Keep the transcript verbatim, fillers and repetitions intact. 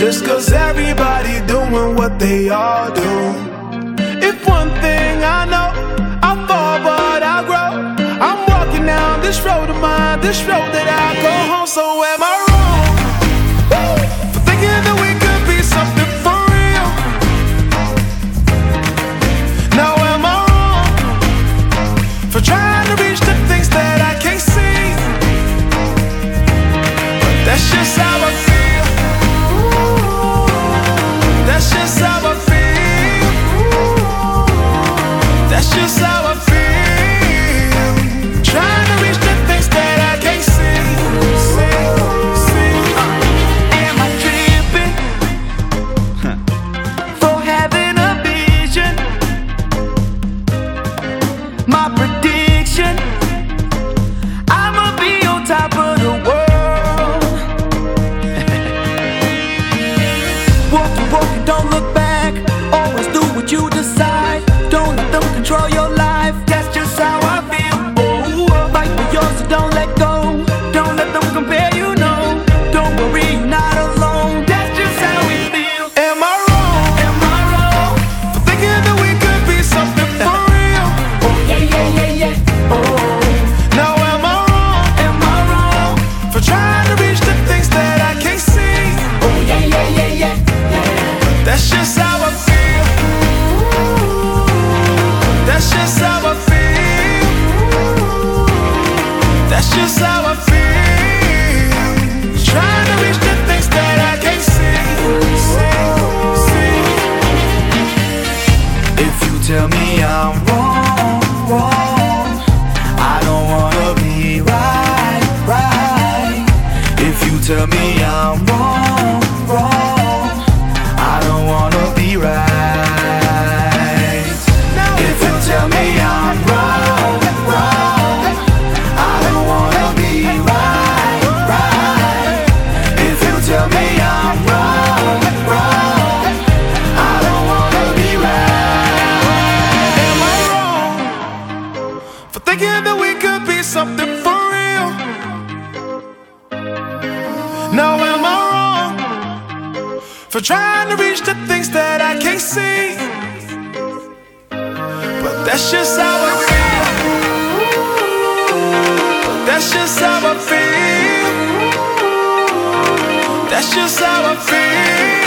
just cause everybody doing what they all do. If one thing I know, I fall but I grow. I'm walking down this road of mine, this road that I go home. So am I wrong for thinking that we could be something for real? Now am I wrong for trying to reach the things that I can't see? But that's just how I feel. That's just how I feel. That's just how I feel. Trying to reach the things that I can't see. See, see. Am I tripping for having a vision? My prediction, I'ma be on top of the world. Walking, walking, don't look back. Always do what you decide. Don't let them control your life. That's just how I feel. Oh, fight for yours, so don't let go. Don't let them compare you, no. Don't worry, you're not alone. That's just how we feel. Am I wrong? Am I wrong? For thinking that we could be something for real? Oh yeah, yeah, yeah, yeah. Oh, Now am I wrong am I wrong? for trying to reach the things that I can't see? Oh yeah, yeah, yeah, yeah, yeah. That's just how I feel. That's just how I feel. That's just how I feel. Trying to reach the things that I can't see. See, see. If you tell me I'm wrong, wrong, I don't wanna be right, right. If you tell me I'm wrong, wrong, I don't wanna be right. If you tell me I'm wrong, wrong, I don't wanna be right, right. If you tell me I'm wrong, wrong, I don't wanna be right. Am I wrong for thinking that we could be something for real? Now am I wrong for trying to reach the things that I can't see? But that's just how I feel. That's just how I feel. That's just how I feel.